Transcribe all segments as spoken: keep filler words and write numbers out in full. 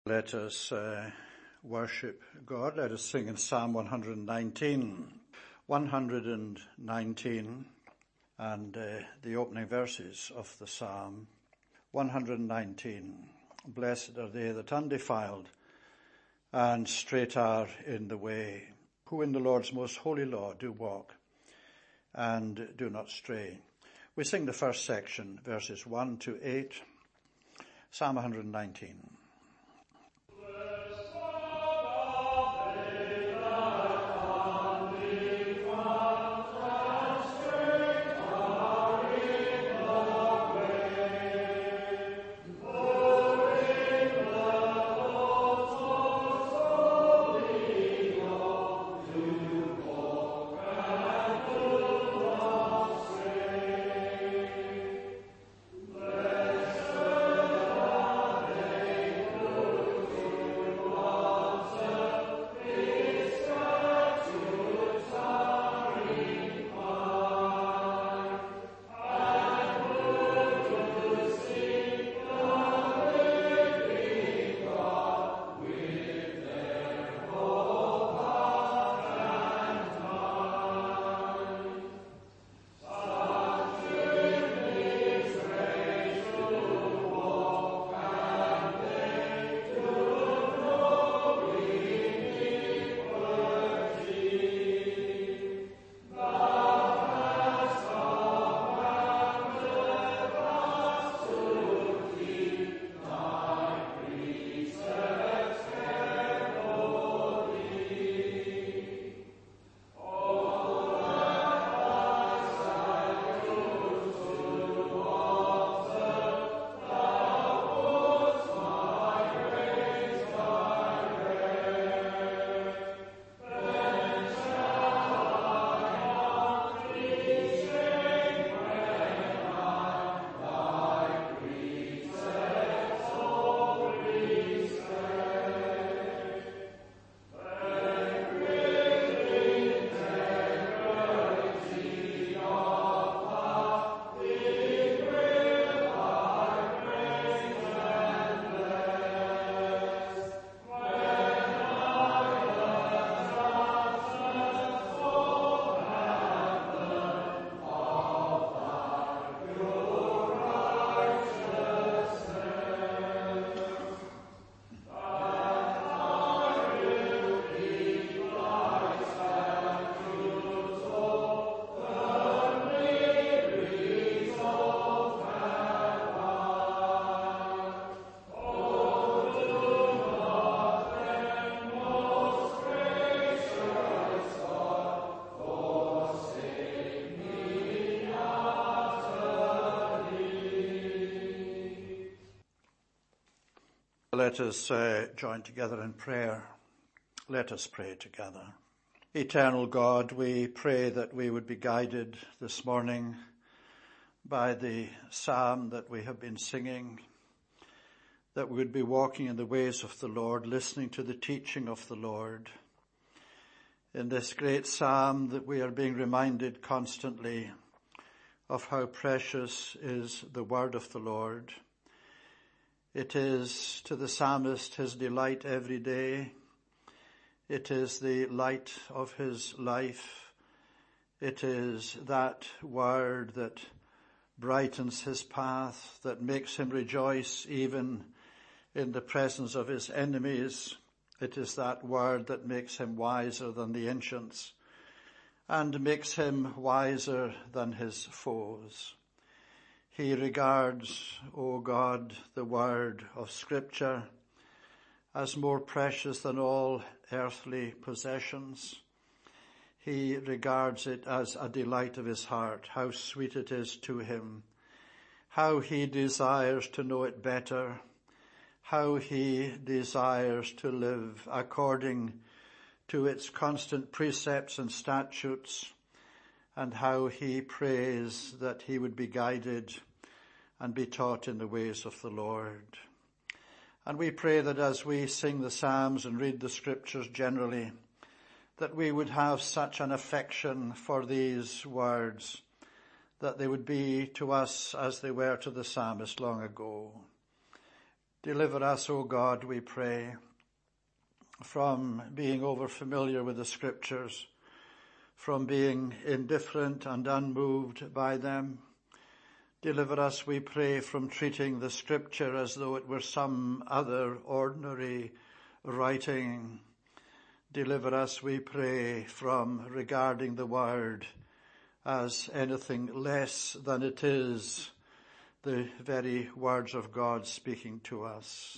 Let us uh, worship God. Let us sing in Psalm one hundred nineteen. one hundred nineteen and uh, the opening verses of the Psalm. one hundred nineteen. Blessed are they that undefiled and straight are in the way, who in the Lord's most holy law do walk and do not stray. We sing the first section, verses one to eight. Psalm one hundred nineteen. Let us uh, join together in prayer. Let us pray together. Eternal God, we pray that we would be guided this morning by the psalm that we have been singing, that we would be walking in the ways of the Lord, listening to the teaching of the Lord. In this great psalm that we are being reminded constantly of how precious is the word of the Lord. It is to the psalmist his delight every day. It is the light of his life. It is that word that brightens his path, that makes him rejoice even in the presence of his enemies. It is that word that makes him wiser than the ancients and makes him wiser than his foes. He regards, O God, the word of Scripture as more precious than all earthly possessions. He regards it as a delight of his heart, how sweet it is to him, how he desires to know it better, how he desires to live according to its constant precepts and statutes, and how he prays that he would be guided and be taught in the ways of the Lord. And we pray that as we sing the Psalms and read the Scriptures generally, that we would have such an affection for these words, that they would be to us as they were to the psalmist long ago. Deliver us, O God, we pray, from being over-familiar with the Scriptures, from being indifferent and unmoved by them. Deliver us, we pray, from treating the Scripture as though it were some other ordinary writing. Deliver us, we pray, from regarding the Word as anything less than it is, the very words of God speaking to us.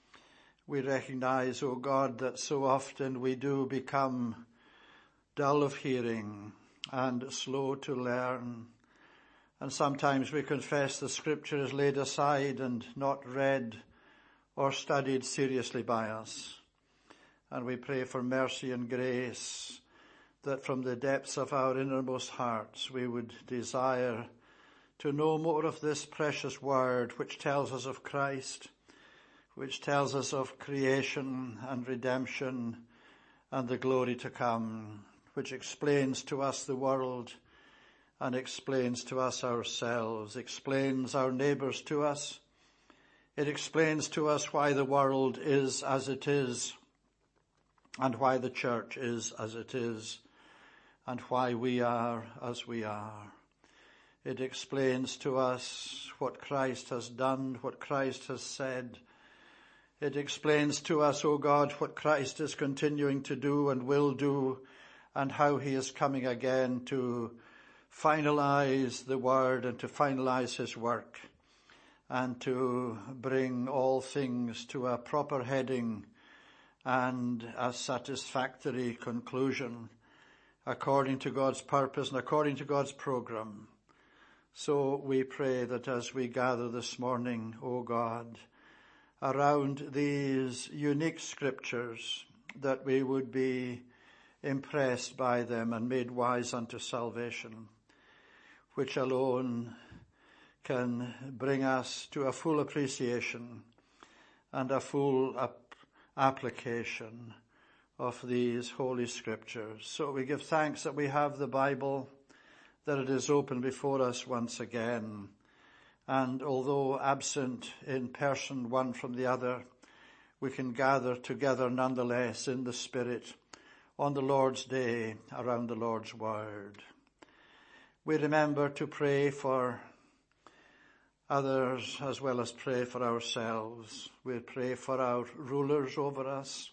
We recognize, O God, that so often we do become dull of hearing and slow to learn. And sometimes we confess the Scripture is laid aside and not read or studied seriously by us. And we pray for mercy and grace, that from the depths of our innermost hearts we would desire to know more of this precious word which tells us of Christ, which tells us of creation and redemption and the glory to come, which explains to us the world and explains to us ourselves, explains our neighbours to us. It explains to us why the world is as it is and why the church is as it is and why we are as we are. It explains to us what Christ has done, what Christ has said. It explains to us, O God, what Christ is continuing to do and will do, and how he is coming again to finalize the word and to finalize his work and to bring all things to a proper heading and a satisfactory conclusion according to God's purpose and according to God's program. So we pray that as we gather this morning, O God, around these unique Scriptures, that we would be impressed by them and made wise unto salvation, which alone can bring us to a full appreciation and a full ap- application of these Holy Scriptures. So we give thanks that we have the Bible, that it is open before us once again. And although absent in person one from the other, we can gather together nonetheless in the Spirit on the Lord's Day around the Lord's Word. We remember to pray for others as well as pray for ourselves. We pray for our rulers over us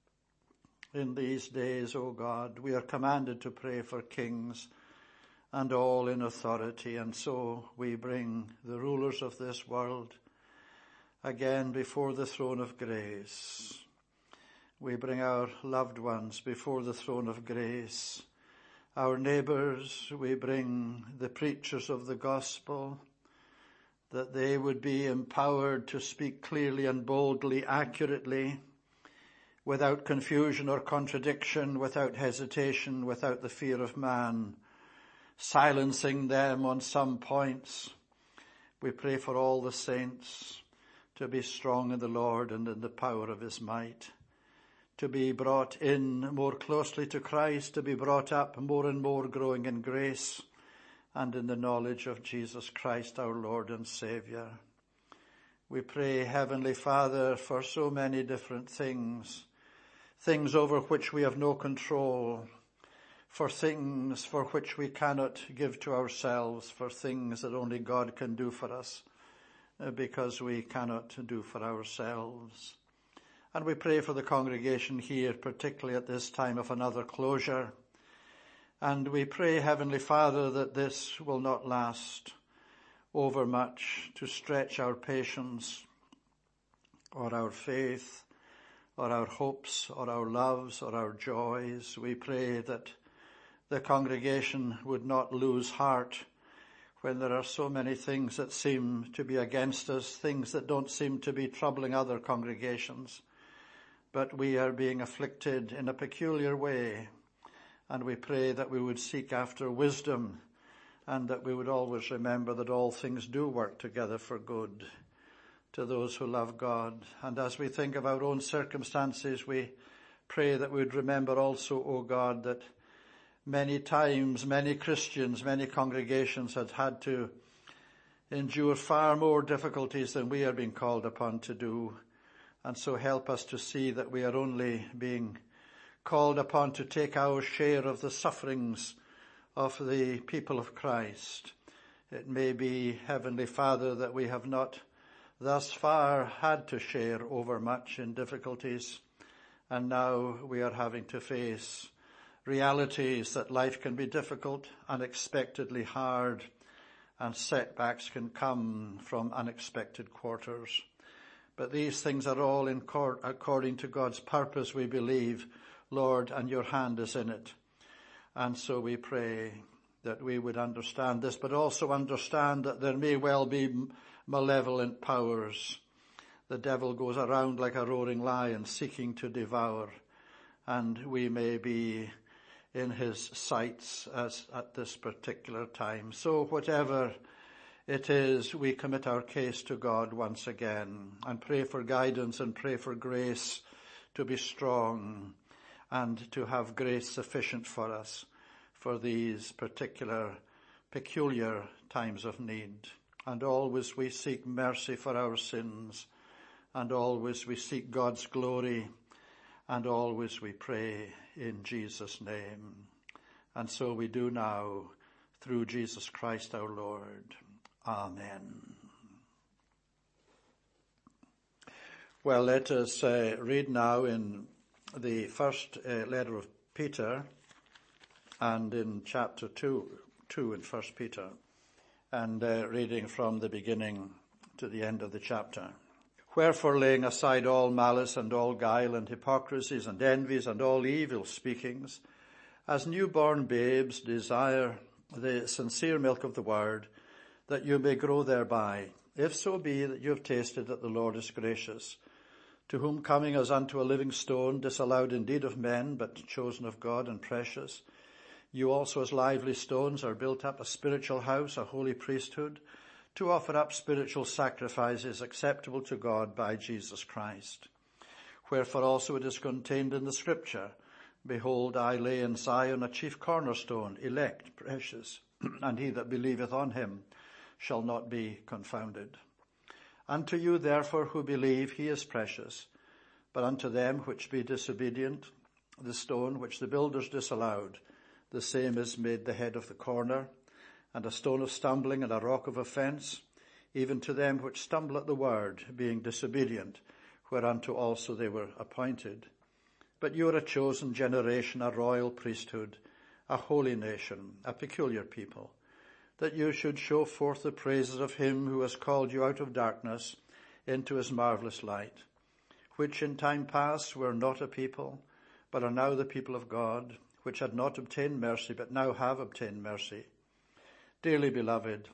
in these days, O God. We are commanded to pray for kings and all in authority, and so we bring the rulers of this world again before the throne of grace. We bring our loved ones before the throne of grace. Our neighbours, we bring the preachers of the gospel, that they would be empowered to speak clearly and boldly, accurately, without confusion or contradiction, without hesitation, without the fear of man, silencing them on some points. We pray for all the saints to be strong in the Lord and in the power of his might, to be brought in more closely to Christ, to be brought up more and more growing in grace and in the knowledge of Jesus Christ, our Lord and Saviour. We pray, Heavenly Father, for so many different things, things over which we have no control, for things for which we cannot give to ourselves, for things that only God can do for us, because we cannot do for ourselves. And we pray for the congregation here, particularly at this time of another closure. And we pray, Heavenly Father, that this will not last overmuch to stretch our patience or our faith or our hopes or our loves or our joys. We pray that the congregation would not lose heart when there are so many things that seem to be against us, things that don't seem to be troubling other congregations. But we are being afflicted in a peculiar way, and we pray that we would seek after wisdom and that we would always remember that all things do work together for good to those who love God. And as we think of our own circumstances, we pray that we would remember also, O God, that many times, many Christians, many congregations had had to endure far more difficulties than we are being called upon to do. And so help us to see that we are only being called upon to take our share of the sufferings of the people of Christ. It may be, Heavenly Father, that we have not thus far had to share overmuch in difficulties, and now we are having to face realities that life can be difficult, unexpectedly hard, and setbacks can come from unexpected quarters. But these things are all in cor- according to God's purpose, we believe, Lord, and your hand is in it. And so we pray that we would understand this, but also understand that there may well be malevolent powers. The devil goes around like a roaring lion seeking to devour, and we may be in his sights as at this particular time. So whatever it is, we commit our case to God once again and pray for guidance and pray for grace to be strong and to have grace sufficient for us for these particular peculiar times of need. And always we seek mercy for our sins, and always we seek God's glory, and always we pray in Jesus' name. And so we do now, through Jesus Christ our Lord. Amen. Well, let us uh, read now in the first uh, letter of Peter, and in chapter two, two in First Peter, and uh, reading from the beginning to the end of the chapter. Wherefore, laying aside all malice and all guile and hypocrisies and envies and all evil speakings, as newborn babes desire the sincere milk of the word, that you may grow thereby, if so be that you have tasted that the Lord is gracious, to whom coming as unto a living stone, disallowed indeed of men, but chosen of God and precious, you also as lively stones are built up a spiritual house, a holy priesthood, to offer up spiritual sacrifices acceptable to God by Jesus Christ. Wherefore also it is contained in the Scripture, Behold, I lay in Zion a chief cornerstone, elect, precious, and he that believeth on him shall not be confounded. Unto you therefore who believe he is precious, but unto them which be disobedient, the stone which the builders disallowed, the same is made the head of the corner, and a stone of stumbling and a rock of offence, even to them which stumble at the word, being disobedient, whereunto also they were appointed. But you are a chosen generation, a royal priesthood, a holy nation, a peculiar people, that you should show forth the praises of him who has called you out of darkness into his marvellous light, which in time past were not a people, but are now the people of God, which had not obtained mercy, but now have obtained mercy. Dearly beloved,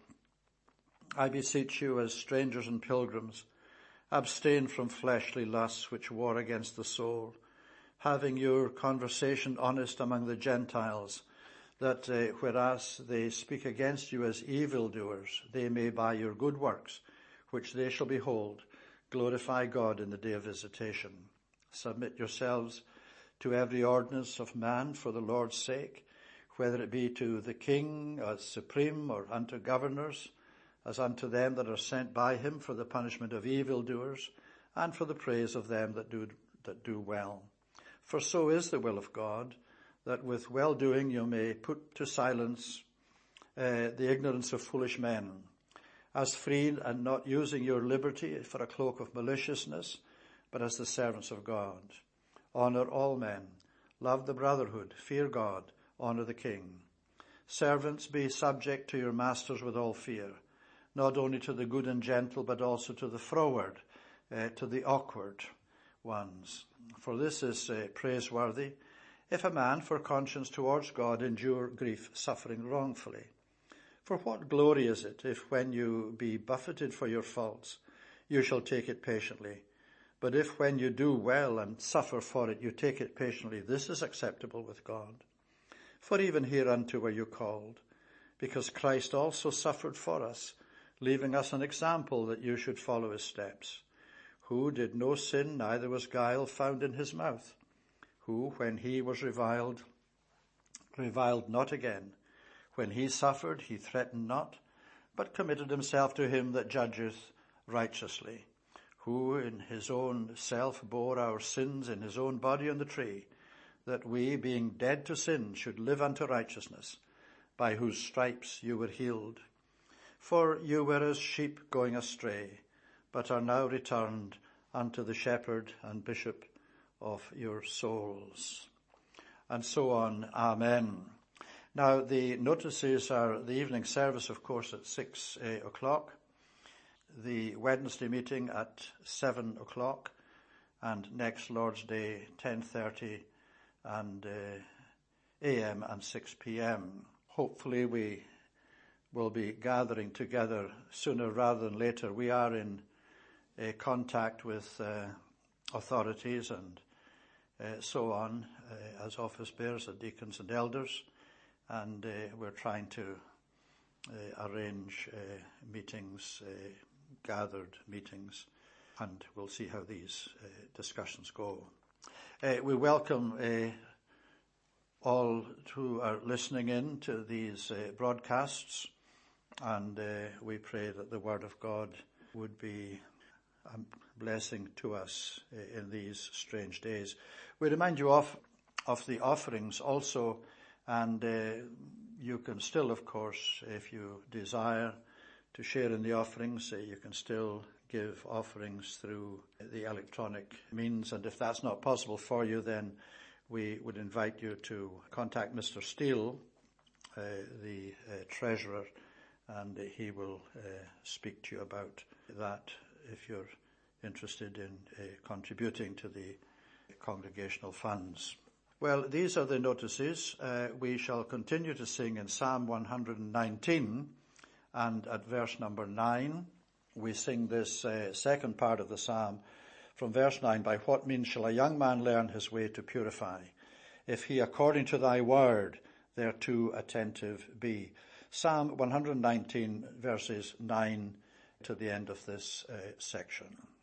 I beseech you as strangers and pilgrims, abstain from fleshly lusts which war against the soul, having your conversation honest among the Gentiles, that uh, whereas they speak against you as evildoers, they may by your good works, which they shall behold, glorify God in the day of visitation. Submit yourselves to every ordinance of man for the Lord's sake, whether it be to the king as supreme, or unto governors, as unto them that are sent by him for the punishment of evildoers, and for the praise of them that do that do well. For so is the will of God, that with well-doing you may put to silence uh, the ignorance of foolish men, as free and not using your liberty for a cloak of maliciousness, but as the servants of God. Honour all men, love the brotherhood, fear God, honour the king. Servants, be subject to your masters with all fear, not only to the good and gentle, but also to the froward, uh, to the awkward ones. For this is uh, praiseworthy, if a man for conscience towards God endure grief, suffering wrongfully. For what glory is it, if when you be buffeted for your faults, you shall take it patiently? But if when you do well and suffer for it, you take it patiently, this is acceptable with God. For even hereunto were you called, because Christ also suffered for us, leaving us an example that you should follow his steps, who did no sin, neither was guile found in his mouth, who, when he was reviled, reviled not again. When he suffered, he threatened not, but committed himself to him that judgeth righteously, who in his own self bore our sins in his own body on the tree, that we, being dead to sin, should live unto righteousness, by whose stripes you were healed. For you were as sheep going astray, but are now returned unto the shepherd and bishop of your souls. And so on. Amen. Now, the notices are the evening service, of course, at six uh, o'clock, the Wednesday meeting at seven o'clock, and next Lord's Day, ten thirty and uh, a m and six p m Hopefully we will be gathering together sooner rather than later. We are in uh, contact with uh, authorities and uh, so on uh, as office bearers and deacons and elders, and uh, we're trying to uh, arrange uh, meetings, uh, gathered meetings, and we'll see how these uh, discussions go. Uh, we welcome uh, all who are listening in to these uh, broadcasts, and uh, we pray that the Word of God would be a blessing to us uh, in these strange days. We remind you of, of the offerings also, and uh, you can still, of course, if you desire to share in the offerings, uh, you can still give offerings through the electronic means, and if that's not possible for you, then we would invite you to contact Mister Steele, uh, the uh, treasurer, and uh, he will uh, speak to you about that if you're interested in uh, contributing to the congregational funds. Well, these are the notices. Uh, we shall continue to sing in Psalm one hundred nineteen, and at verse number nine, we sing this uh, second part of the psalm from verse nine. By what means shall a young man learn his way to purify, if he according to thy word thereto attentive be? Psalm one hundred nineteen, verses nine to the end of this uh, section.